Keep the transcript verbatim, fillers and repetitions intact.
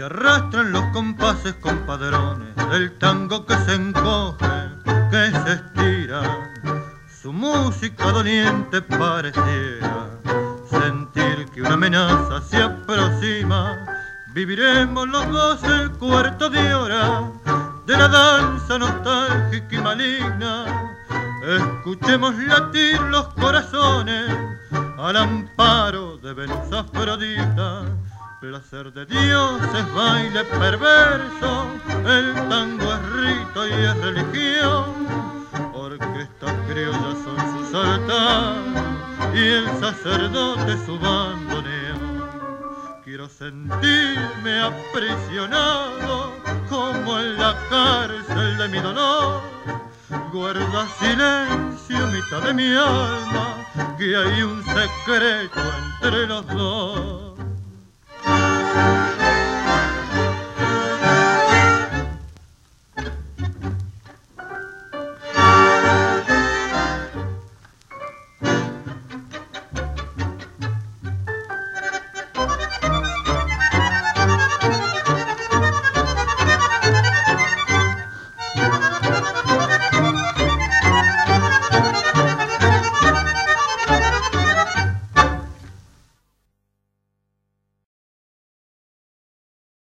arrastran los compases compadrones del tango que se encoge, que se estira. Su música doliente pareciera sentir que una amenaza se aproxima. Viviremos los dos el cuarto de hora de la danza nostálgica y maligna. Escuchemos latir los corazones al amparo de Venus Afrodita. Placer de dioses, baile perverso, el tango es rito y es religión. Orquestas criollas son sus altares y el sacerdote su bandoneón. Quiero sentirme aprisionado como en la cárcel de mi dolor. Guarda silencio mitad de mi alma, que hay un secreto entre los dos.